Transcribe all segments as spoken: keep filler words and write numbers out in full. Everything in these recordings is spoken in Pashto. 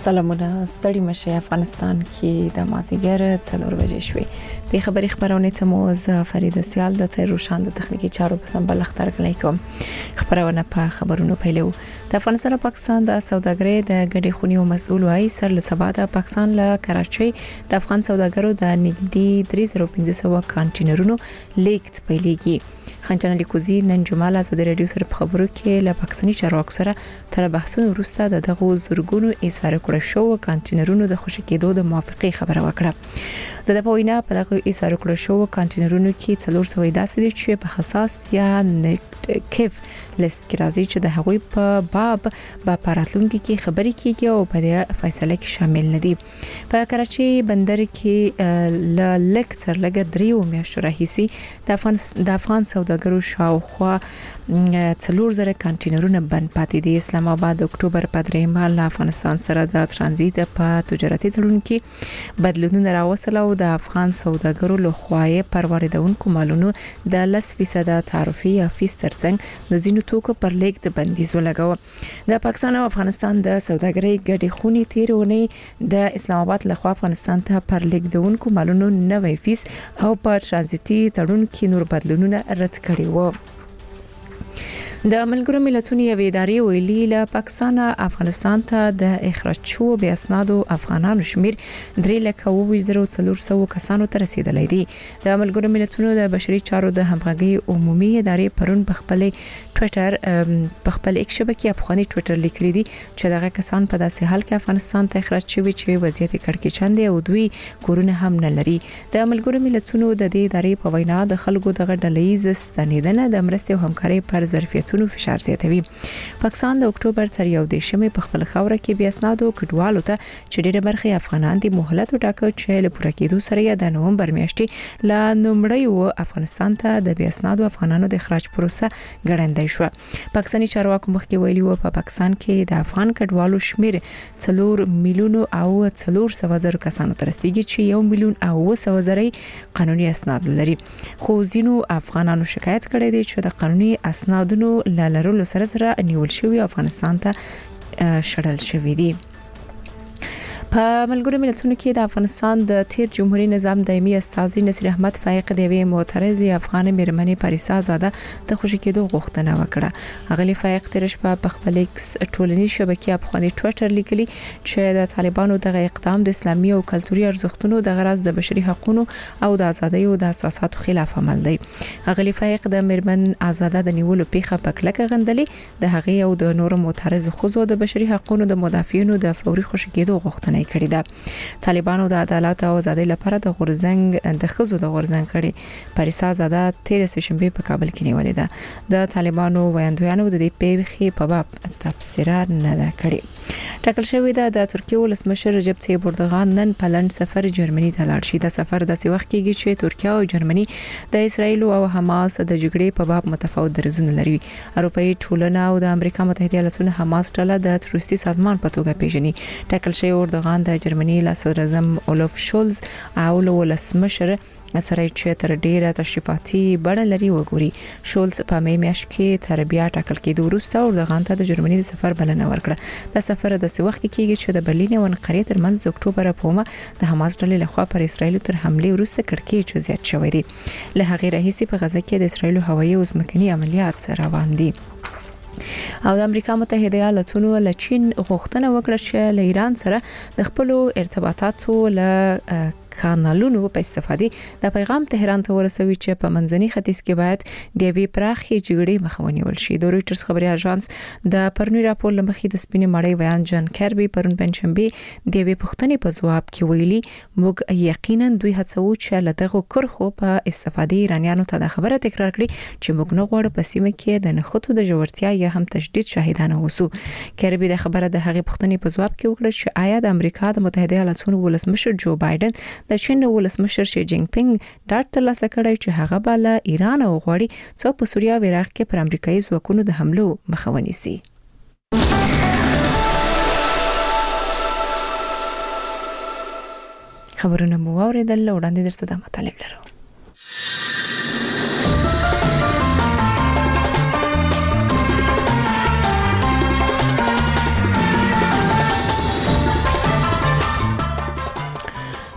سلامونه ستړي مشه افغانستان کې د مازیګر څلور بجې شوې د خبري خبرونه ته مو ز فرید سیال د تیر روشان د تخنیکی چارو په سمبل اختر کلیکم خبرونه په خبرونو پیلو د افغانستان او پاکستان د سوداګرۍ د ګډي خونی او مسؤل وای سر له سبا د پاکستان له کراچۍ د افغان سوداګرو د نګدي درې زره پنځه سوه کانټینرونو لیکت پیلېږي خنجان لیکوزی نن جمعه له زده رادیو سره په خبرو کې له پاکستاني چارواکو سره تر بحثونو وروسته د دغه زورګونو ایثار کړو شو کانټینرونو د خوشی کېدو د موافقه خبره وکړه د په وینا په دغه ایثار کړو شو کانټینرونو کې څلور سوه داسې دي چې په حساس یا نیگیټیو لیست کې راځي چې د هغوی په باب په پاراتلونکو کې خبري کیږي او په فیصله کې شامل ندي په کراچۍ بندر کې ل لیکچر لګ دریو میاشتو راهیسي د افغان د افغان سوداګرو شاوخوا څلور زره کانټینرونه بند پاتې دي اسلام آباد د اکتوبر په دریمه له افغانستان سره د ترانزیت په تجارتي تړون کې بدلونونه راوصل او د افغان سوداګرو له خواي پر واردونکو مالونو د لس فیصد تعرفي یا فیس ترڅنګ د زینو توکو پر لیک د بندیز ولګاو د پاکستان او افغانستان د سوداګرۍ ګډي خونی تیرونه د اسلام آباد له خوا افغانستان ته پر لیک دونکو مالونو نوې فیس او پر ترانزیتي تړون کې نور بدلونونه رد کړي وو د ملګرو ملتونو یو ادارې ویلي له پاکستان افغانستان ته د اخراج شو بیا اسنادو افغانانو شمیر درې لکه اووه زره څلور سوه کسانو ته رسیدلی دي د ملګرو ملتونو د بشري چارو د همغږي عمومي ادارې پرون په خپل ټوئیټر په خپل ایکس شبکې افغاني ټوئیټر لیکلي دي چې دغه کسان په داسې حال کې افغانستان ته اخراج شوي چې وضعیت کړکېچن دی او دوی کورونه هم نه لري د ملګرو ملتونو د دې ادارې په وینا د خلکو دغه ډلهیز ستنیدنه د مرستې او همکارۍ پر ظرفیتونو فشار زیاتوي پاکستان د اکتوبر تر یو دیشمې په خپل خوره کې بیا اسنادو کډوالو ته چې ډېر برخه افغانان دي مهلت ټاکو چې له پوره کېدو سره یا د نومبر میاشتې لا نومړی افغانستان ته د بیا اسنادو افغانانو د اخراج پروسه ګړندۍ شو پاکستاني چارواکو مخکې ویلي و په پاکستان کې د افغان کډوالو شمیر څلور میلیون او څلور سوه زره کسانو ته رسیدي چې یو میلیون او اووه سوه زره قانوني اسناد لري خو ځینو افغانانو شکایت کړی دی چې د قانوني اسنادونو لرلو سره سره نیول شوی افغانستان ته شړل شوی دی په ملګرو ملتونو کې د افغانستان د تیر جمهوریت نظام دایمي استاذ نصیر احمد فائق د وی معترض افغان میرمنې پاریسا زاده د خوشی کېدو غوښتنه وکړه اغلی فائق ترش په خپل ایکس ټولنیز شبکې افغاني ټوئیټر لیکلي چې د طالبانو دغه اقدام د اسلامي او کلتوري ارزښتونو د غرض د بشري حقوقو او د ازادۍ او د اساساتو خلاف عمل دی اغلی فائق د میرمن آزاده د نیولو پیخه پکلکه غندلې د هغې او د نورو معترض خوځو د بشري حقوقو د مدافعینو د فوري خوشی کېدو غوښتنه کړی ده طالبانو د عدالت او ازادۍ لپاره د غورځنګ د خزو د غورځنګ کړي پاریسا زاده تیر سشنبه په کابل کې نیولې ده د طالبانو ویاندویانو د دې پیښې په باب تفسیر نه ده کړی ټاکل شوی ده د ترکیه ولسمشر رجب طیب اردوغان نن په لند سفر جرمني ته لاړ شي د سفر د سی وخت کېږي چې ترکیه او جرمني د اسرایل او حماس د جګړې په باب متفاوت درزونه لري اروپאי ټولنه او د امریکا متحده ایالاتونو حماس ډله د تروریستي سازمان په توګه پیژني ټاکل شوی اردوغان د جرمني له صدر اعظم اولف شولز او له ولسمشر سره چې تر ډیره تشریفاتي بڼه لري وګوري شولز په می میاشت کې تر بیا ټاکل کېدو وروسته اردوغان ته د جرمني د سفر بلنه ورکړه د سفر د څه وخت کېږي چې د برلین او انقرې ترمنځ د اکتوبر په اومه د حماس ډلې لخوا پر اسرایل تر حمله وروسته کړکېچ زیات شوی دی له هغې راهیسې په غزه کې د اسرایل هوایي او ځمکني عملیات روان دي او د امریکا متحده ایالاتونو له چین غوښتنه وکړه چې له ایران سره د خپل ارتباطاتو له کانالونو په استفادې د پیغام تهران ته ورسوي چې په منځني ختیځ کې باید د وی پراخي جګړې مخه ونیول شي د رويټرز خبري اژانس د پرونی راپور لمخې د سپینې مړۍ بیان جان کربي پرون پنځشنبه د وی پښتنې په ځواب کې ویلي موږ یقینا دوی هڅو چې له دغه کرخو په استفادې ایرانیانو ته د خبره تکرار کړي چې موږ نه غواړو په سیمه کې د نخښو د جوړتیا یا هم تشدید شاهدانه اوسو کربي د خبره د هغې پښتنې په ځواب کې وکړه چې آیا د امریکا د متحده ایالاتونو ولسمشر جو بایدن د چین ولسمشر شي جینګ پینګ ډاټ ترلاسه کړی چې هغه به له ایران او غواړي څو په سوریه او عراق کې پر امریکایي ځواکونو د حملو مخه ونیسي خبرونه مو اوریدل وړاندې درته د مطالب لرو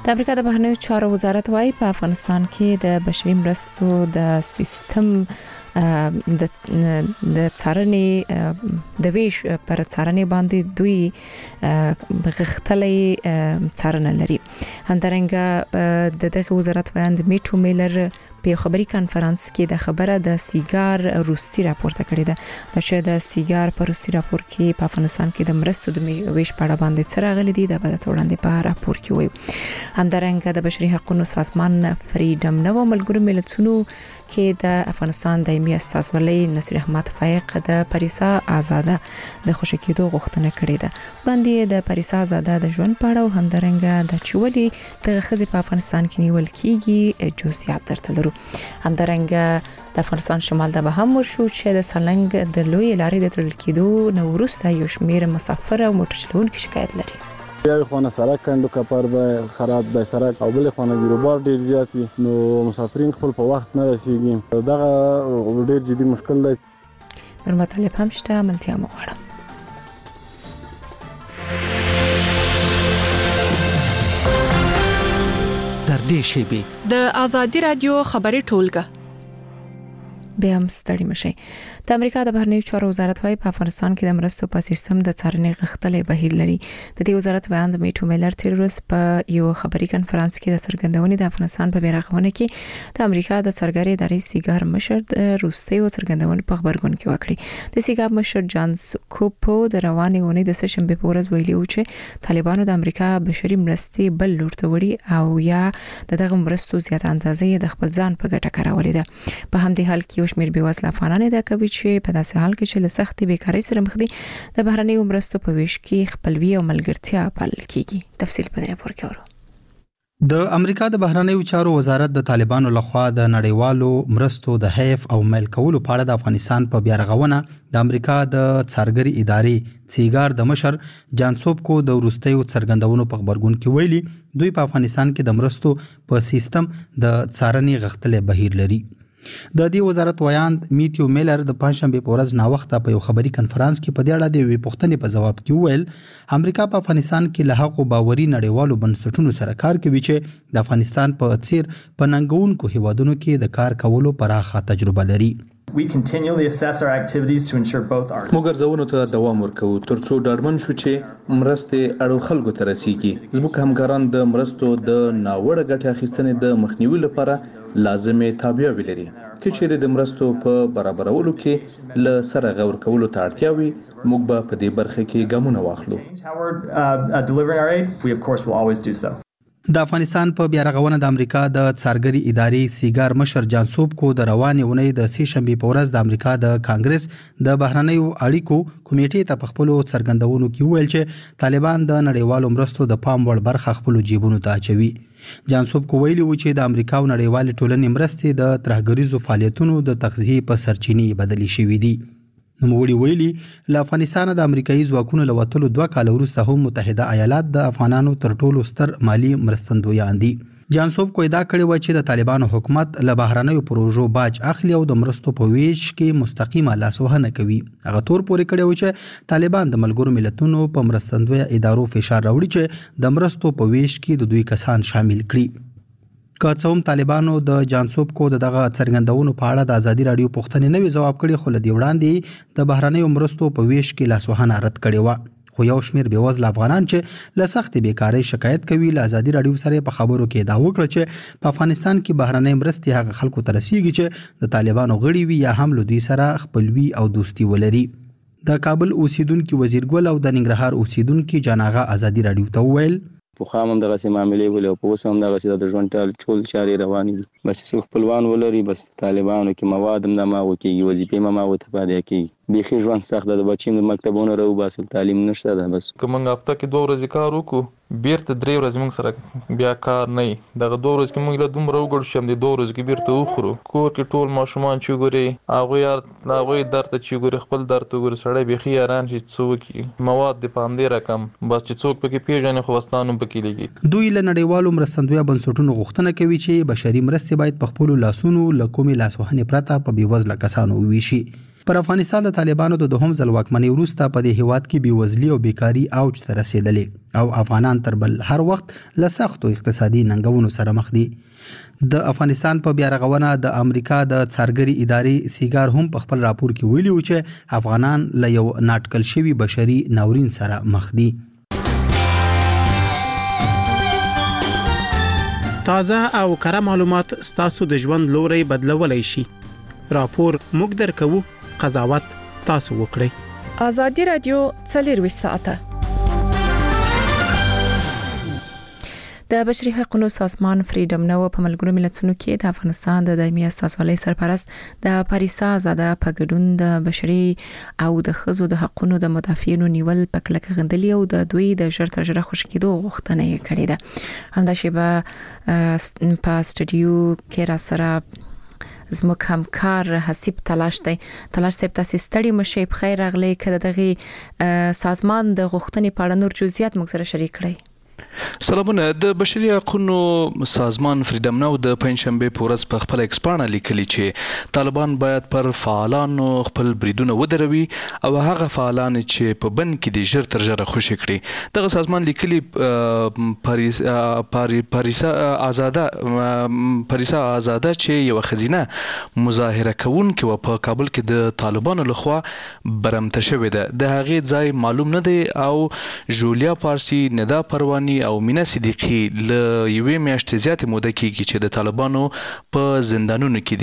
د امریکا د بهرنیو چارو وزارت وايي په افغانستان کې د بشري مرستو د سیستم د د څارنې د ویش پر څارنې باندې دوی غختلې څارنه لري. همدارنګه د دغه وزارت وایي میټو میلر په خبري کانفرنس کې د خبره د سیګار روسي راپورته کړې ده. د شه د سیګار په روسي راپور کې په افغانستان کې د مرستو د ویش په اړه باندې څه راغلي دي د بده توړاندې په راپور کې وایي. همدارنګه د بشري حقوقو سازمان فریډم نو ملګرو ملتونو کې د افغانستان دایمي استازولۍ نصیر احمد فایق د پریسا آزاده د خوشی کېدو غوښتنه کړې ده. وړاندې د پریسا آزاده د ژوند پاړه او همدارنګه د چولي د خزي په افغانستان کې نیول کیږي جزئیات درته لرو. همدارنګه د افغانستان شمال د به هم ورشو چې د سالنګ د لوی لارې د تړل کېدو نو وروسته یو شمیر مسافر او موټر چلوونکو شکایت لري. یو خونه سړک کندو کپر به خراب به سړک او بل خونه بیروبار ډیر زیات دي نو مسافرین خپل په وخت نه رسیږي. دغه ډیر جدي مشکل دی. نور مطالب هم شته عملتیا مغواړم. تر دې شی د ازادي رادیو خبري ټولګه به هم ستړي مشي. د امریکا د بهرنیو چارو وزارت وايي په افغانستان کې د مرستو په سیستم د څارنې غښتلې بهیر لري. د دې وزارت بیان د میټو میلر تیروس په یو خبري کانفرنس کې د څرګندونې د افغانستان په بیرغونه کې د امریکا د څرګرې ادارې سیګار مشر د روسي او څرګندونې په خبرګون کې وکړي. د سیګار مشر جان سکوپو د روانې اونۍ د سشنبه په ورځ ویلي و چې طالبانو د امریکا بشري مرستې بل لور ته وړي او یا د دغه مرستو زیات اندازې د خپل ځان په ګټه کارولې ده. په همدې حال کې شمیر بېوزله افغانان د کوي چې په داسې حال کې چې له سختې بیکاری سره مخ دي د بهرنیو مرستو په ویش کې خپلوي او ملګرتیا پالل کیږي. تفصیل په دې راپور کې اورو. د امریکا د بهرنیو چارو وزارت د طالبانو لخوا د نړیوالو مرستو د حیف او میل کولو په اړه د افغانستان په بیارغونه د امریکا د څارګري ادارې سیګار د مشر جانسوب کو د وروستیو څرګندونو په خبرګون کې ویلي دوی په افغانستان کې د مرستو په سیستم د څارنې غښتلې بهیر لري. د دې وزارت ویاند میټیو میلر د پنځشنبه په ورځ نا وخته په یو خبري کانفرنس کې په دې اړه د وی پوښتنې په جواب کې ویل امریکا په افغانستان کې له حق او باوري نړیوالو بنسټونو سره کار کوي چې د افغانستان په څیر په ننګونکو هیوادونو کې د کار کولو پراخه تجربه لري. We continually assess our activities to ensure both our موږ ځوونو ته دوام ورکوو ترڅو ډاډمن شو چې مرستې اړو خلکو ته رسیږي. زموږ همکاران د مرستو د ناوړه ګټې اخیستنې د مخنیوي لپاره لازمي تابعیت لري. که چیرې د مرستو په برابرولو کې له سره غور کولو ته اړتیا وي موږ به په دې برخه کې ګامونه واخلو. د افغانستان په بیارغونه د امریکا د څارګري ادارې سیګار مشر جانسوب کو د روانې اونۍ د سې شنبه په ورځ د امریکا د کانګرس د بهرنیو اړیکو کمیټې ته په خپل څرګندونو کې ویل چې طالبان د نړیوالو مرستو د پام وړ برخه خپل جیبونو ته اچوي. جانسوب کو ویلي و چې د امریکا او نړیوال ټولنې مرستې د ترهګریزو فعالیتونو د تغذیه په سرچینې بدلی شوې دي. نوموړي ویلي له افغانستان د امریکایي ځواکونو له وتلو دوه کال وروسته هم متحده ایالات د افغانانو تر ټولو ستر مالی مرستندویان دي. جانسوب کو ادعا کړې و چې د طالبانو حکومت له بهرنیو پروژو باج اخلي او د مرستو په ویش کې مستقیمه لاسوهنه کوي. هغه تور پورې کړی و چې طالبان د ملګرو ملتونو په مرستندوی ادارو فشار راوړي چې د مرستو په ویش کې د دوی کسان شامل کړي. که څه هم طالبانو د جانسوب کو دغه څرګندونو په اړه د ازادي رادیو پوښتنې نوې جواب کړي خو لدی وړاندې د بهرنیو مرستو په ویش کې لاسوهنه رد کړې و. خو یو شمیر بېوزله افغانان چې له سختې بیکارۍ شکایت کوي له ازادي رادیو سره په خبرو کې دا وکړه چې په افغانستان کې بهرنۍ مرستې هغه خلکو ته رسیږي چې د طالبانو غړي وي یا هم له دوی سره خپلوي او دوستي ولري. د کابل اوسیدونکو وزیر ګل او د ننګرهار اوسیدونکو جاناغه ازادي رادیو ته وویل په خام هم دغه سي معاملې ولې او په اوس هم دغه سي د ژوند ټول ټول چارې روانې دي. بس څو خپلوان ولري بس طالبانو کې مواد هم نه ماغو کېږي وظیفې هم ماغو ته پاتې کېږي. بیخي ژوند سخت ده. د بچیم د مکتبونو راو باسل تعلیم نشته ده. بس که موږ هفته کې دوه ورځې کار وکړو بیرته درې ورځې موږ سره بیا کار نه وي. دغه دوه ورځې کې موږ له دومره وګړو چې همدې دوه ورځې کې بیرته وخورو. کور کې ټول ماشومان چې وګوري هغوی هغوی درد ته چې وګوري خپل درد ته وګوري سړی بیخي حیران شي څه وکړي. مواد د په همدې رقم بس چې څوک پکې پیژني خو بستان هم پکې لګي. دوی له نړیوالو مرستندویه بنسټونو غوښتنه کوي چې بشري مرستې باید په خپلو لاسونو له کومې لاسوهنې پرته په بېوزله کسانو وویشي. پر افغانستان د طالبانو د دوهم ځل واکمنۍ وروسته په دې هیواد کې بېوزلي او بیکاري اوج ته رسېدلې او افغانان تر بل هر وخت له سختو اقتصادي ننګونو سره مخ دي. د افغانستان په بیا رغونه د امریکا د څارګري ادارې سیګار هم په خپل راپور کې ویلي و چې افغانان له یو ناټکل شوي بشري ناورین سره مخ دي. تازه او کره معلومات ستاسو د ژوند لوري بدلولای شي. راپور موږ درکو، قضاوت تاسو وکړئ. ازادي رادیو څلور ساعته د بشري حقوقو سازمان فریډم نو په ملګرو ملتونو کې د افغانستان د دایمي اساسوالۍ سرپرست د پاریسا آزاده په ګډون د بشري او د ښځو د حقوقو د مدافعینو نیول په کلکه غندلي او د دوی د ژر تر ژره خوشی کېدو غوښتنه یې کړې ده. همداشې په سټوډیو کې را سره زموږ همکار حسیب تلاش دی. تلاش صاحب تاسو ستړي مشه په خیر راغلی کړه دغه سازمان د غوښتنې په اړه نور جزئیات موږ سره شریک کړئ. سلامونه. د بشري حقوقو سازمان فریډم نو د پنځشنبه په ورځ په خپل ایکسپانه لیکلي چې طالبان باید پر فعالانو خپل بریدونه ودروي او هغه فعالان چې په بند کې د ژر تر ژره خوشی کړي. دغه سازمان لیکلي پاریس پاریسا آزاده پاریسا آزاده چې یو خزینه مظاهره کوونکې و په کابل کې د طالبانو لخوا برمته شوې ده. د هغې ځای معلوم نه دی او جولیا پارسی، ندا پروانی او مینا صدیقی له یوې میاشتې زیاتې موده کېږي چې د طالبانو په زندانونو کې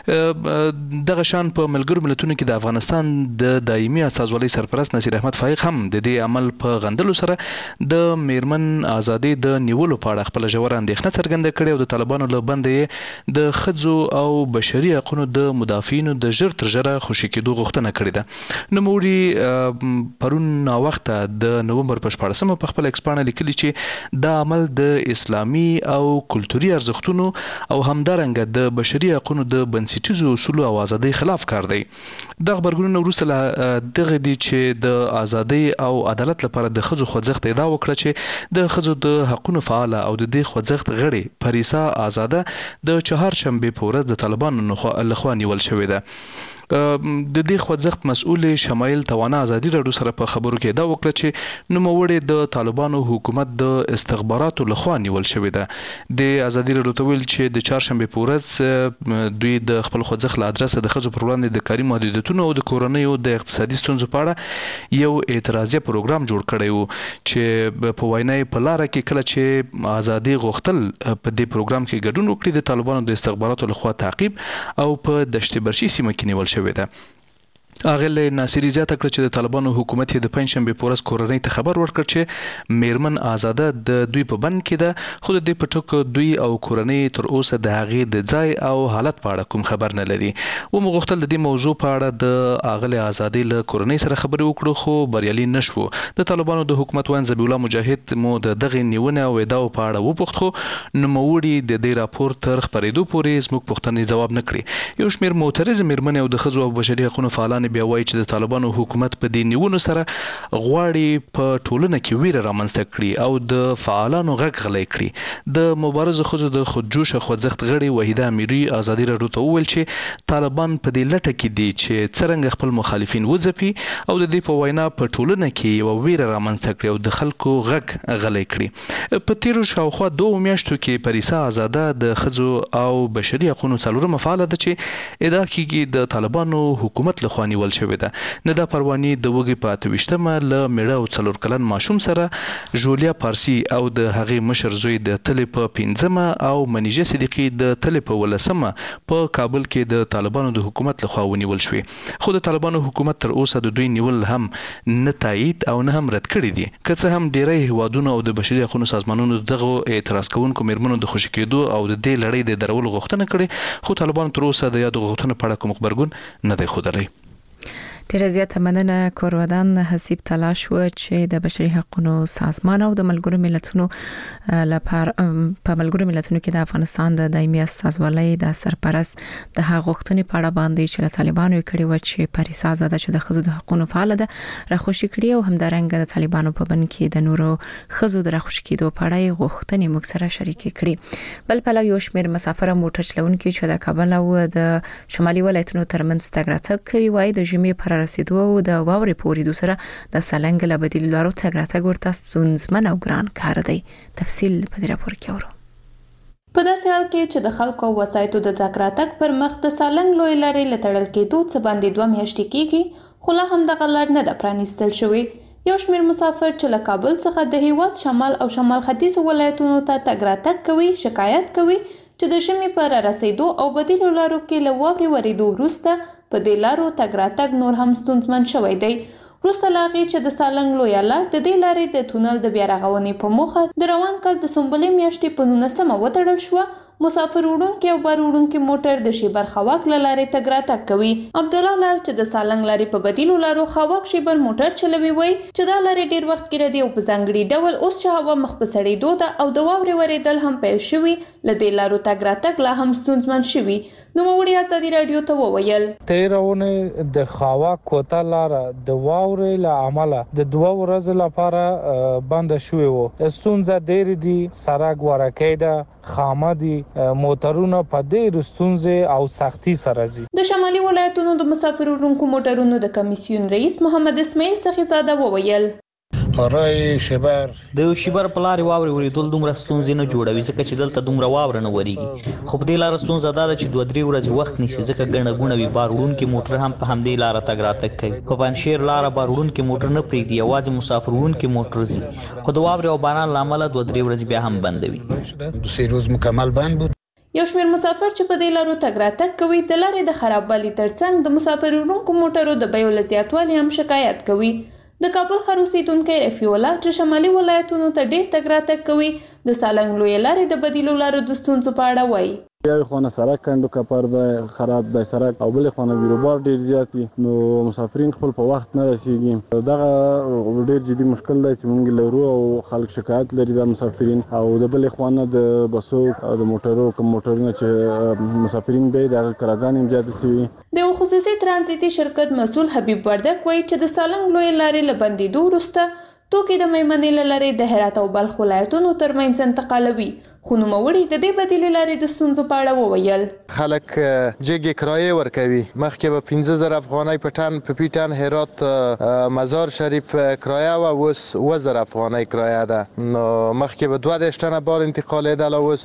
دي. دغه شان په ملګرو ملتونو کې د افغانستان د دایمي اساسوالۍ سرپرست نصیر احمد فائق هم د دې عمل په غندلو سره د میرمن آزادۍ د نیولو په اړه خپل ژوره اندېښنه څرګنده کړې او د طالبانو له بندې د ښځو او بشري حقوقو د مدافعینو د ژر تر ژره خوشي کېدو غوښتنه کړې ده. نوموړي پرون ناوخته د نومبر په شپاړسمه په خپل ایکسپانه لیکلي چې دا عمل د اسلامي او کلتوري ارزښتونو او همدارنګه د بشري حقوقو د بنسټیزو اصولو او ازادۍ خلاف کار دی. د خبرګونونو وروسته دغه دي چې د ازادۍ او عدالت لپاره د ښځو خوځښت ادعا وکړه چې د ښځو د حقوقو فعال او د دې خوځښت غړي پاریسا آزاده د چهارشنبه په ورځ د طالبانو لخوا نیول شوې ده. د دې خوځښت مسؤل شمایل توانا ازادي راډیو سره په خبرو کې دا وکړه چې نوموړي د طالبانو حکومت د استخباراتو لخوا نیول شوې ده. د ازادي راډیو ته ویل چې د چهارشنبه په ورځ دوی د خپل خوځښت له ادرسه د ښځو پر وړاندې د کاري محدودیتونو او د کورنیو د اقتصادي ستونزو په اړه یو اعتراضي پروګرام جوړ کړی و چې په وینا په لار کې کله چې ازادي غوښتل په دې پروګرام کې ګډون وکړي د طالبانو د استخباراتو لخوا تعقیب او په دشت برشي سیمه کې نیول شوې ده. اغل ناصری زیاته کړ چې د طالبانو حکومت د پنځشنبه په ورځ کورنۍ ته خبر ورکړ چې میرمن آزاده د دوی په بند کې ده، خو د دې په ټکو دوی او کورنۍ تر اوسه د هغې د ځای او حالت په اړه کوم خبر نه لري. و موږ غوښتل د دې موضوع په اړه د اغل آزادۍ له کورنۍ سره خبرې وکړو خو بریالي نشو. د طالبانو د حکومت وان ذبیح الله مجاهد مو د دغه نیونه او ادعاو په اړه وپوښت خو نوموړي د دې راپور تر خبرېدو پورې زموږ پوښتنې ځواب نه کړې. یو شمېر معترض میرمنې او د ښځو او بشري حقوقو فعالان بیا وایي چې د طالبانو حکومت په دې نیونو سره غواړي په ټولنه کې ویره رامنځته کړي او د فعالانو غږ غلی کړي. د مبارزو ښځو د خودجوشه خوځښت غړي وحیده امیري ازادي راډیو ته وویل چې طالبان په دې لټه کې دي چې څرنګه خپل مخالفین وځپي او د دې په وینا په ټولنه کې یو ویره رامنځته کړي او د خلکو غږ غلی کړي. په تیرو شاوخوا دوه میاشتو کې پاریسا آزاده د ښځو او بشري حقوقو څلورمه فعاله ده چې ادعا کیږي د طالبانو حکومت لخوا نیول شوې ده. ندا پروانی د وګي په اته ویشتمه له میړه او څلور کلن ماشوم سره جولیا پارسی او د هغې مشر زوی د تلې په پنځمه او منیجه صدیقی د تلې په ولسمه په کابل کې د طالبانو د حکومت لخوا ونیول شوې. خو د طالبانو حکومت تر اوسه د دوی نیول هم نه تایید او نه هم رد کړي دي. که څه هم ډیری هیوادونه او د بشري حقوقو سازمانونو دغه اعتراض کوونکو میرمنو د خوشي کېدو او د دې لړۍ د درولو غوښتنه کړې خو طالبان تر اوسه د یادو غوښتنو په اړه کوم خبرګون نه دی ښودلی. ډیره زیاته مننه کورودان حسیب تلاش و چې د بشري حقوقو سازمان او د ملګرو ملتونو لپاره په ملګرو ملتونو کې د افغانستان د دایمي استازولۍ د سرپرست د غوښتنې په اړه باندې چې طالبانو کړي و چې پاریسا زده چې د خزو د حقوقو فعال ده راخوشي کړي او همدارنګه د طالبانو په بن کې د نورو خزو د راخوشي کېدو په اړه غوښتنې موږ سره شریک کړي. بل په یو شمېر مسافر موټر چلونکي چې د کابل او د شمالي ولایتونو ترمنځ تګ راتګ کوي وای د جمعې پر رسیدو او د واورې پورې دوسره د سالنګ له بدیل لارو تګ راتګ ورته ستونزمن او ګران کار دی. تفصیل په دې راپور کې اورو. په داسې حال کې چې د خلکو وسایطو د تګ راتګ پر مخ د سالنګ لوی لارې لټړل کېدو څه باندې دوه میاشتې کېږي خو لا هم دغه لار نه ده پرانیستل شوې. یو شمېر مسافر چې له کابل څخه د هیواد شمال او شمال ختیځ ولایتونو ته تګ راتګ کوي شکایت کوي چې د ژمي پر رسیدو او بدیلو لارو کې له واورې ورېدو وروسته په دې لارو تګ راتګ نور هم ستونزمن شوی دی. وروسته له هغې چې د سالنګ لویه لار د دې لارې د تونل د بیا رغونې په موخه د روان کال د سنبلې میاشتې په نولسمه وتړل شوه، مسافر وړونکي او بار وړونکي موټر د شیبر خواک له لارې تګ راتګ کوي. عبدالله لال چې د سالنګ لارې په بدیلو لارو خواک شیبر موټر چلوي وایي چې دا لارې ډېر وخت ګیره دی او په ځانګړي ډول اوس چې هوا مخ په سړېدو ده او د واورې ورېدل هم پیل شوي له دې لارو تګ راتګ لا هم ستونزمن شوي. نوموړي ازادي راډیو ته وویل تیرونه د خواک کوته لار د واورې له عمله د دوه ورځې لپاره بند شوې وو. ستونزه ډېر دي، سړک ورکې ده، خامه دي، موټرونه په ډېر ستونزې او سختي سره ځي. د شمالي ولایتونو د مسافر وړونکو موټرونو د کمیسیون رئیس محمد اسماعیل سخیزاده وویل رای شیبر د شیبر په لارې واورې ورېدل دومره ستونزې نه جوړوي ځکه چې دلته دومره واوره نه ورېږي، خو په دې لاره ستونزه دا ده چې دوه درې ورځې وخت نیسي ځکه ګڼه ګوڼه وي. بار وړونکي موټر هم په همدې لاره تګ راتګ کوي. په پنجشیر لاره بار وړونکي موټر نه پرېږدي، یوازې مسافر وړونکي موټر ځي، خو د واورې او باران له امله دوه درې ورځې بیا هم بندوي. دو سه روز مکمل بند بود. یو شمېر مسافر چې په دې لارو تګ راتګ کوي د لارې د خرابوالي ترڅنګ د مسافر وړونکو موټرو د بیو له زیاتوالي هم شکایت کوي. د کابل ښار اوسېدونکی رفیع الله چې شمالي ولایتونو ته ډېر تګ راتګ کوي د سالنګ لویې لارې د بدیلو لارو د ستونزو په اړه وایي. یو خونه سړک کندو کپر دی خراب دی سړک او بل خونه بیروبار ډیر زیات دي نو مسافرین خپل په وخت نه رسیږي. دغه ډیر جدي مشکل دی چې موږ لرو او خلک شکایت لري د مسافرین او د بل خونه د بسو او د موټرو کوم موټرونه چې مسافرین به د کراګان زیات شي. د خصوصي ترانزیتي شرکت مسؤل حبیب وردک وایي چې د سالنګ لویې لارې له بندېدو وروسته توکي د میمنې له لارې د هرات او بلخ ولایتونو ترمنځ انتقالوي. خو نوموړي د دې بدیلې لارې د ستونزو په اړه وویل خلک جګې کرایې ورکوي. مخکې به پنځه زره افغانۍ په ټن په پیټن هرات مزار شریف کرایه و اوس اووه زره افغانۍ کرایه ده. نو مخکې به دوه دېرش ټنه بار انتقالېدل او اوس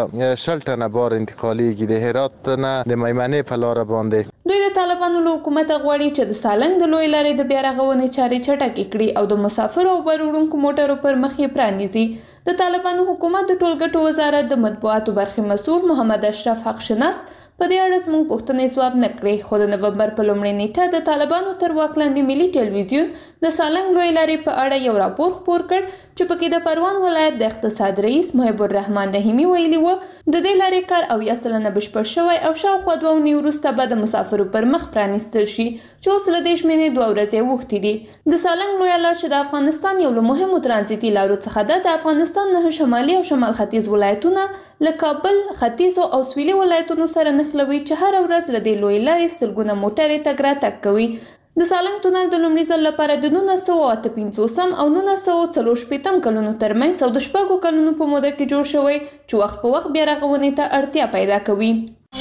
شل ټنه بار انتقالېږي د هرات نه د میمنې په لاره باندې. دوی د طالبانو له حکومته غواړي چې د سالنګ د لویې لارې د بیا رغونې چارې چټکې کړي او د مسافرو او بار وړونکو موټرو پر مخ یې پرانیزي. د طالبانو حکومت د ټولګټو وزارت د مطبوعاتو برخې مسؤل محمد اشرف حق شناس په دې اړه زموږ پوښتنې ځواب نه کړې، خو د نومبر په لومړۍ نیټه د طالبانو تر واک لاندې ملي ټلویزیون د سالنګ لویې لارې په اړه یو راپور خپور کړ چې پکې د پروان ولایت د اقتصاد رئیس محب الرحمن رحیمي ویلي و د دې لارې کار اویا سلنه بشپړ شوی او شاوخوا دوه اونۍ وروسته به د مسافرو پر مخ پرانیستل شي چې اوس له دې شمېرې دوه ورځې اوښتې دي. د سالنګ لویه لار چې د افغانستان یو له مهمو ترانزیتي لارو څخه ده د افغانستان نه شمالي او شمال ختیځ ولایتونه له کابل ختیځو او سویلي ولایتونو سره نښلوي چې هره ورځ له دې لویې لارې سلګونه موټرې تګ راتګ کوي. د سالنګ تونل د لومړي ځل لپاره د نولس سوه اته پنځوسم او نولس سوه څلور شپېتم کلونو ترمنځ او د شپږو کلونو په موده کې جوړ شوی چې وخت په وخت بیا رغونې ته اړتیا پیدا کوي.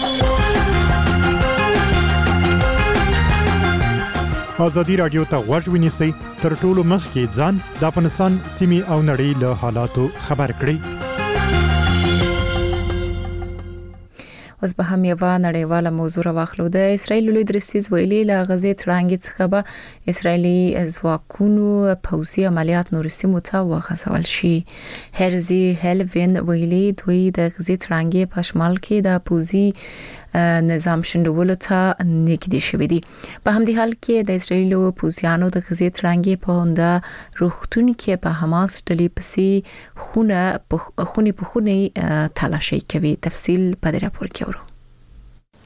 ازادي راډیو ته غوږ ونیسئ تر ټولو مخکې ځان د افغانستان سیمې او نړۍ له حالاتو خبر کړئ. اوس به هم یو نړیواله موضوع راواخلو. د اسرایل لوی درستیز ویلي له غزې ترانګې څخه به اسرایلی ځواکونو پوځي عملیات نورو سیمو ته وغځول شي. هرزي هلوین ویلي دوی د غزې ترانګې په شمال کې د پوځي نظام شندولو ته نږدې شوي دي. په همدې حال کې د اسرایلو پوځیانو د غزې ترانګې په هنده روغتون کې په حماس ډلې پسې خونه خونې په خونې تلاشي کوي. تفصیل په دې راپور کې ورو.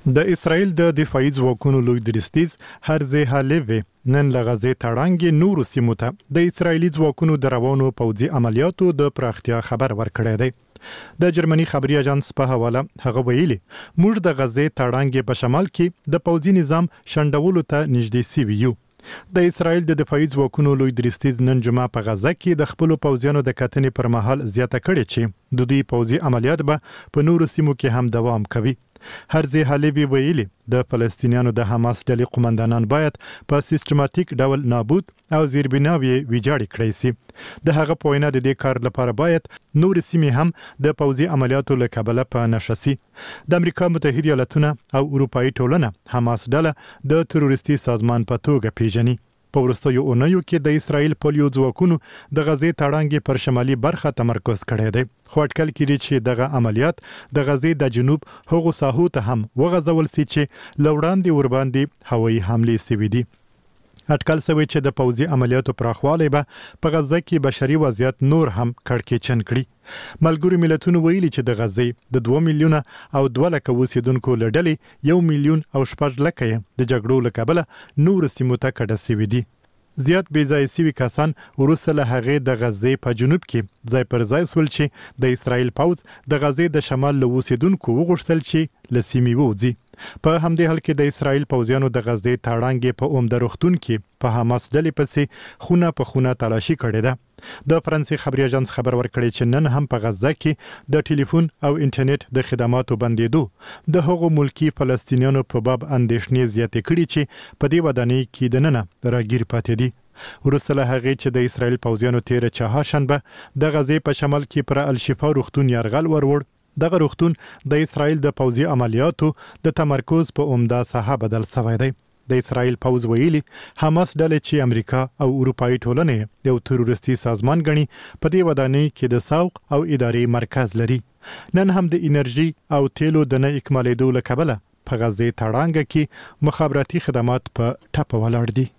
د اسرایل د دفاعي ځواکونو لوی درستیز هرزه هالوی نن لغزه تړانګې نور سیمو ته د اسرایلی ځواکونو د روانو پوځي عملیاتو د پراختیا خبر ورکړی دی. د جرمني خبري اژانس په حواله هغه ویلي موږ د غزه تړانګې په شمال کې د پوځي نظام شندولو ته نږدې سوي یو. د اسرایل د دفاعي ځواکونو لوی درستیز نن جمعه په غزه کې د خپل پوځیانو د کتنې پر مهال زیاته کړې چې د دوی پوځي عملیات به په نورو سیمو کې هم دوام کوي. هرزه هالوی ویلي د فلسطینیانو د حماس ډلې قومندانان باید په سیستماتیک ډول نابود او زیربناوي ویجاړ کړي سي. د هغه په وینا د دې کار لپاره باید نور سیمې هم د پوځي عملیاتو له کبله په نشه سي. د امریکا متحده ایالاتونه او اروپאי ټولنه حماس ډله د تروریستي سازمان په توګه پیژني. په وروستیو اونیو کې د اسرایل پولیو ځواکونو د غزې تړانګې پر شمالي برخه تمرکز کړی دی، خو اټکل کېږي چې دغه عملیات د غزې د جنوب هغو ساحو ته هم وغځول سي چې له وړاندې ورباندې هوایي حملې سوي دي. اټکل سوی چې د پوځي عملیاتو پراخوالی به په غزه کې بشري وضعیت نور هم کړکېچن کړي. ملګرو ملتونو ویلي چې د غزې د دوه میلیونه او دوه لکه اوسیدونکو له ډلې یو میلیون او شپږ لکه یې د جګړو له کبله نورو سیمو ته کډه سوي دي. زیات بې ځایه سوي کسان وروسته له هغې د غزې په جنوب کې ځای پر ځای سول چې د اسرایل پوځ د غزې د شمال له اوسیدونکو وغوښتل چې له سیمې ووځي. په همدې حال کې د اسرایل پوځیانو د غزې تړانګې په عمده روغتون کې په حماس ډلې پسې خونه په خونه تلاشي کړې ده. د فرانسې خبري اژانس خبر ورکړی چې نن هم په غزه کې د ټلیفون او انټرنیټ د خدماتو بندېدو د هغو ملکی فلسطینیانو په باب اندېښنې زیاتې کړي چې په دې ودانۍ کې دننه راګیر پاتې دي. وروسته له هغې چې د اسرایل پوځیانو تیره چهارشنبه د غزې په شمال کې پر الشفا روغتون یرغل وروړ، دغه روغتون د اسرایل د پوځي عملیاتو د تمرکز په عمده ساحه بدل شوی دی. د اسرایل پوځ ویلي حماس ډلې چې امریکا او اروپאי ټولنې یو تروریستي سازمان ګڼي په دې ودانۍ کې د سوق او ادارې مرکز لري. نن هم د انرژي او تیلو د نه اکمالېدو له کبله په غزې تړانګه کې مخابراتي خدمات په ټپه ولاړ دي.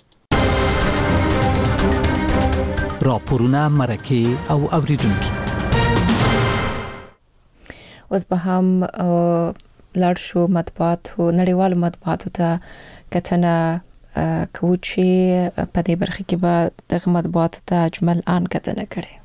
راپورونه مرکه او اوریدونکي اوس به هم لاړ شو مطبوعاتو نړیوالو مطبوعاتو ته کتنه کوو چې په دې برخه کې به دغه مطبوعاتو ته اجمل آن کتنه کړي.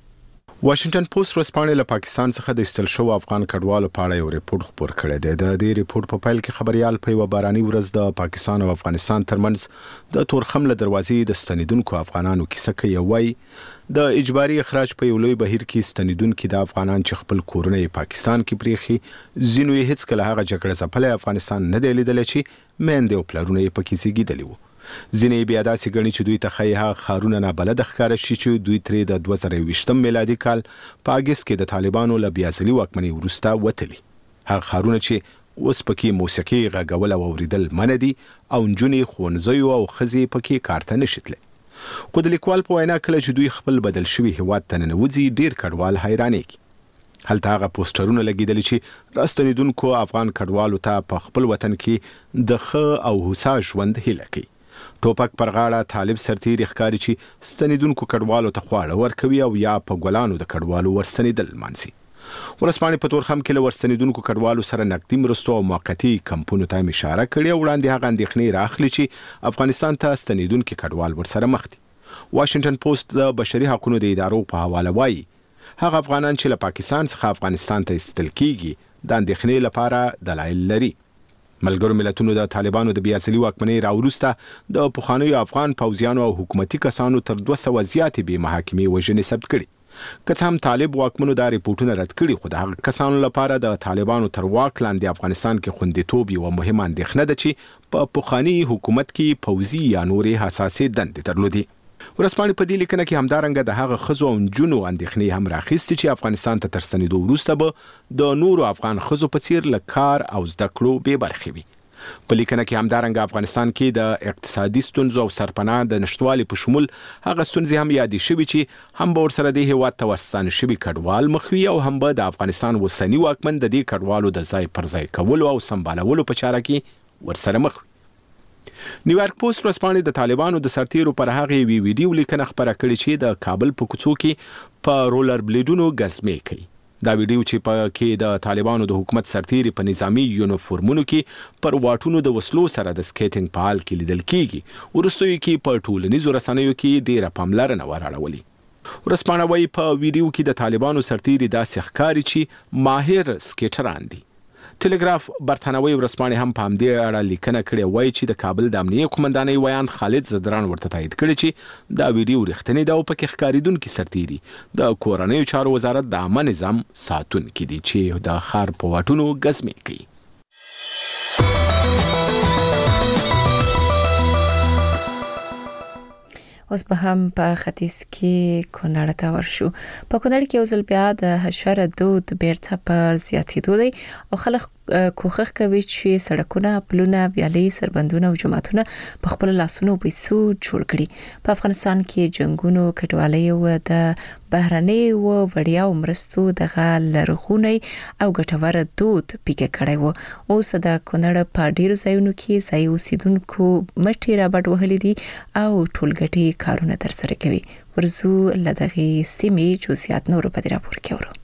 واشنگټن پوسټ ورسپانې له پاکستان څخه د ایستل شوو افغان کډوالو په اړه یو ریپورت خپور کړی دی. د دې ریپورت په پیل کې خبريال په یو باراني ورځ د پاکستان او افغانستان ترمنځ د تورخم له دروازې د ستنیدونکو افغانانو کیسه کوي. وایي د اجباري اخراج په یو لوی بهیر کې ستنیدونکو د افغانان چې خپل کورونه پاکستان کې پریخي ځینو یې هیڅ کله هغه جګړه ځپلې افغانستان نه دی لیدلی چې میندې او پلرونه یې پکې زیږیدلي وو. ځینې بیا داسې ګڼي چې دوی ته ښایي هغه ښارونه نابلده ښکاره شي چې دوی ترې د دوه زره یوویشتم میلادي کال په اګست کې د طالبانو له بیاځلي واکمنۍ وروسته وتلي. هغه ښارونه چې اوس پکې موسیقي غږول او اورېدل منع دي او نجونې ښوونځیو او ښځې پکې کار ته نشي تللی. خو د لیکوال په وینا کله چې دوی خپل بدل شوي هیواد ته ننوځي ډېر کډوال حیرانېږي. هلته هغه پوسټرونه لګېدلي چې راستنېدونکو افغان کډوالو ته په خپل وطن کې د ښه او هوسا ژوند هیله کوي. ټوپک پر غاړه طالب سرتیري ښکاري چې ستنیدونکو کډوالو ته خواړه ورکوي او یا په ګلانو د کډوالو ورستنېدل مانځي. ورځپاڼې په تورخم کې له ورستنېدونکو کډوالو سره نقدي مرستو او موقتي کمپونو ته هم اشاره کړې او وړاندې هغه اندېښنې راخلي چې افغانستان ته ستنېدونکي کډوال ورسره مخ دي. واشنگټن پوسټ د بشري حقوقو د ادارو په حواله وایي هغه افغانان چې له پاکستان څخه افغانستان ته ایستل کیږي د اندېښنې لپاره دلایل لري. ملګرو ملتونو د طالبانو د بیاځلي واکمنۍ راوروسته د پخوانیو افغان پوځیانو او حکومتي کسانو تر دوه سوه زیاتې بې محاکمې وژنې ثبت کړي. که څه هم طالب واکمنو دا ریپورټونه رد کړي خو د هغه کسانو لپاره د طالبانو تر واک لاندې افغانستان کې خوندیتوب یوه مهمه اندېښنه ده چې په پخواني حکومت کې پوځي یا نورې حساسې دندې درلودې. ورځپاڼې په دې لیکنه کې همدارنګه د هغه ښځو او نجونو اندېښنې هم راخیستې چې افغانستان ته تر ستنېدو وروسته به د نورو افغان ښځو په څیر له کار او زده کړو بې برخې وي. په لیکنه کې همدارنګه افغانستان کې د اقتصادي ستونزو او سرپناه د نشتوالي په شمول هغه ستونزې هم یادې شوي چې هم به ورسره د هیواد ته ورستانه شوي کډوال مخ وي او هم به د افغانستان اوسني واکمن د دې کډوالو د ځای پر ځای کولو او سمبالولو په چاره کې ورسره مخ وي. نیویارک پوسټ ورځپاڼې د طالبانو د سرتیرو پر هغه یوې ویډیو لیکنه خپره کړې چې د کابل په کوڅو کې په رولر بلیډونو ګزمې کوي. دا ویډیو چې په کې د طالبانو د حکومت سرتیري په نظامی یونیفورمونو کې پر واټونو د وسلو سره د سکیټینګ په حال کې لیدل کیږي ورستوي کې په ټولنیزو رسنیو کې ډیره پاملرنه وراړولې. ورسپانه وایي په ویډیو کې د طالبانو سرتیري داسې ښکاري چې ماهر سکیټران دي. ټلګراف برتانوي ورسپانه هم په همدې اړه لیکنه کړې وایي چې د کابل د امنیه قومندانۍ ویان خالد زدران ورته تایید کړی چې دا ویډیو رښتینی ده او پکې ښکاریدونکي سرتیري د کورنیو چارو وزارت د عامه نظام ساتونکي دي چې د ښار په واټونو ګزمې کوي. اوس به هم په ختیځ کې کونړ ته ورشو. په کونړ کې یو ځل بیا د حشره دود بیرته پر زیاتېدو دی او خلک کوښښ کوي چې سړکونه، پلونه، ویالې، سربندونه او جوماتونه په خپل لاسونو پیسو جوړ کړي. په افغانستان کې جنگونو، کډوالۍ او د بهرنۍ او وړیا مرستو دغه لرغونی او ګټور دود پیګه کړی و. اوس د کونړ په ډیرو ځایونو کې ځای اوسیدونکو مټي رابټ وهلي دي او ټولګټي کارونه ترسره کوي. ورزو لدغه سیمې جزئیات نور په دې راپور کې ورو.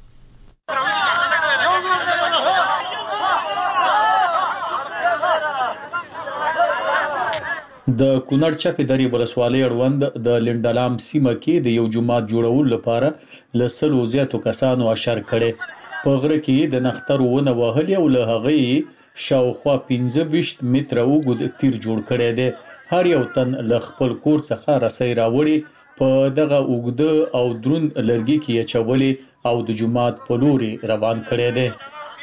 د کونړ چپې درې ولسوالۍ اړوند د لنډلام سیمه کې د یو جومات جوړولو لپاره له سلو زیاتو کسانو اشر کړي. په غره کې د نختر ونه وهلي او له هغې شاوخوا پنځه ویشت متره اوږد تیر جوړ کړی دی. هر یو تن له خپل کور څخه رسۍ راوړي په دغه اوږده او دروند لرګي کې اچولې او د جومات په لوري روان کړی دی.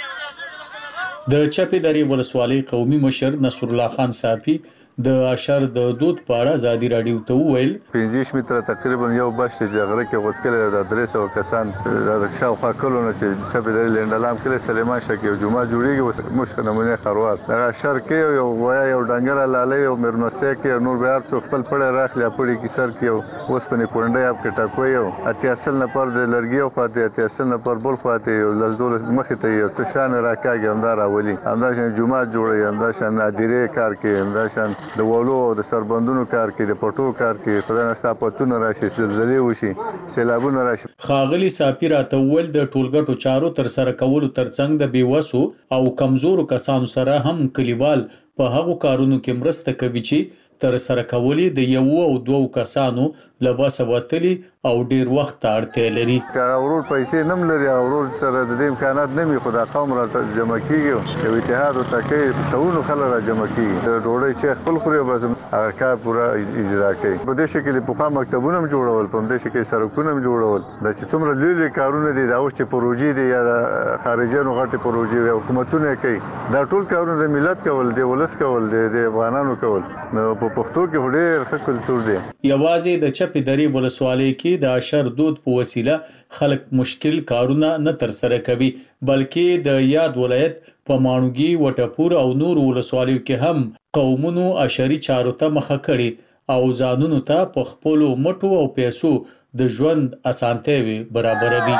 د چپې درې ولسوالۍ قومي مشر نصر الله خان صافي د اشر د دود په اړه ازادي راډیو ته وویل پنځه متره تقریبا یو بشت چې غره کې غوڅکل د درې سوه کسان د شاوخوا کلونه چې چپې درې لنډلام کې سلیمان شاه کې جمعه جوړیږي مشر نمونه خروار دغه اشر کې یو ویا یو ډنګر لاله یو مرمسته کې نور بیا څو خپل پړې راخلي پړې کې سر کې اوس په پونډه اپ کې ټاکوي او اتیا اصل نه پر د لرګي او فاتحه اتیا اصل نه پر بل فاتحه لزدور مخ ته یو څه شان راکاږي همدار اولی همدار شان جمعه جوړي همدار شان اديره کار کې همدار شان د وولو او د سربندونو کار کې د پټو کار کې په دغه ساپتونو راشي زلزلې وشي سیلابونه راشي. خاغلی صافي راته ول د ټولګټو چارو تر سره کولو ترڅنګ د بیوسو او کمزورو کسانو سره هم کلیوال په هغو کارونو کې مرسته کوي چې تر سره کولې د یو او دوه کسانو لباسه وتلی او ډیر وخت ته اړتیا لري. که ورور پیسې نم لري او ورور سره د دې امکانات نه وي خو دا قوم را جمع کیږي یو اتحاد او تکي سونو خلک را جمع کیږي د ډوړې چې خپل خوري بس هغه کار پورا اجرا کوي. په دې شکل په خامه مکتبونه هم جوړول په دې شکل سرکونه هم جوړول د چې څومره لوی کارونه دي دا اوس چې پروژې دي یا خارجيانو غټي پروژې او حکومتونه کوي دا ټول کارونه د ملت کول دي ولس کول دي د افغانانو کول نو په پښتو کې ډېر ښه کلتور دی. یوازې د چپې درې ولسوالۍ کې د اشر دود په وسیله خلک مشکل کارونه نه تر سره کوي بلکې د یاد ولایت په مانوګي وټپور او نور ولسوالیو کې هم قومونو اشري چارو ته مخه کړي او ځانونو ته په خپل مټو او پیسو د ژوند اسانتیاوي برابروي.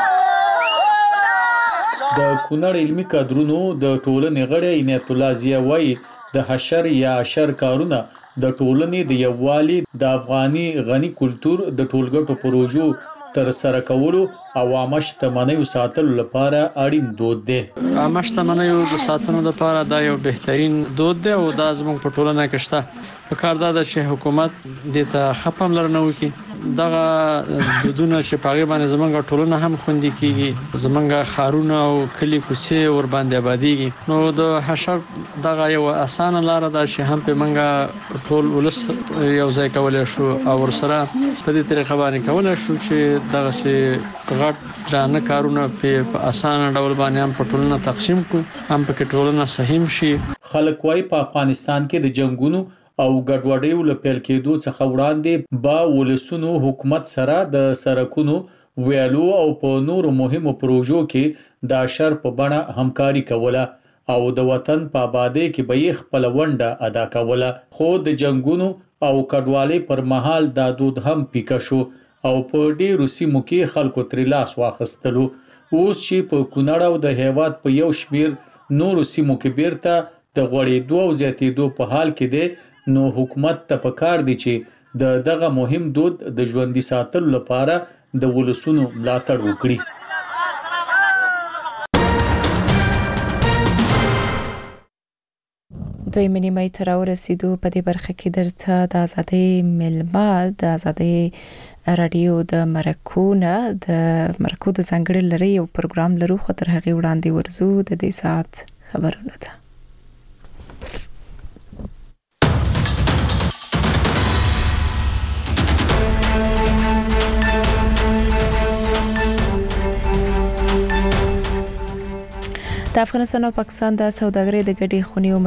د کونړ علمي کادرونو د ټولنې غړي عنایت الله ضیا وایي د حشر یا اشر کارونه د ټولنې د یووالي د افغاني غني کلتور د ټولګټو پروژو تر سره کولو او عامه شتمنیو ساتلو لپاره اړین دود دی. عامه شتمنیو د ساتنې لپاره دا یو بهترین دود دی او دا زموږ په ټولنه کې شته. په کار دا چې حکومت دې ته خپم لرنه وکړي دغه دودونه چې په هغه باندې زمونږ ټولنه هم خوندي کیږي زمونږ خارونه او کلی کوڅې ور باندې آبادیږي. نو د حشر دغه یو اسانه لار ده چې هم په منګه ټول ولس یو ځای کولای شو او ور سره په دې طریقه باندې کولای شو چې دغه سي غټ درانه کارونه په اسانه ډول باندې هم په ټولنه تقسیم کړو هم په ټولنه سهم شي. خلک وايي په افغانستان کې د جنگونو او ګډوډیو له پیل کېدو څخه وړاندې با ولسونو حکومت سره د سرکونو ویالو او په نورو مهمو پروژو کې د اشر په بڼه همکاري کوله او د وطن په آبادی کې به یې خپل ونډه ادا کوله. خو د جنگونو او کډوالۍ پر مهال دا دود هم پیکه شو او په ډیرو سیمو کې خلکو ترې لاس واخیستلو. اوس چې په کونړ او د هیواد په یو شمیر نورو سیمو کې بیرته د غوړېدو او زیاتېدو په حال کې دی نو حکومت ته پکار دی چې د دغه مهم دود د ژوندۍ ساتلو لپاره د ولسونو ملاتړ وکړي. دوی منیمای تر ورسېدو په دې برخه کې درته د ازادۍ ملما د ازادۍ رادیو د مرکونه د مرکو د ځنګړې لري یو پروګرام لرو خو تر هغه وړاندې ورزو د دې ساعت خبرونه ده. د افغانستان او پاکستان د سوداګرۍ د ګډې خونې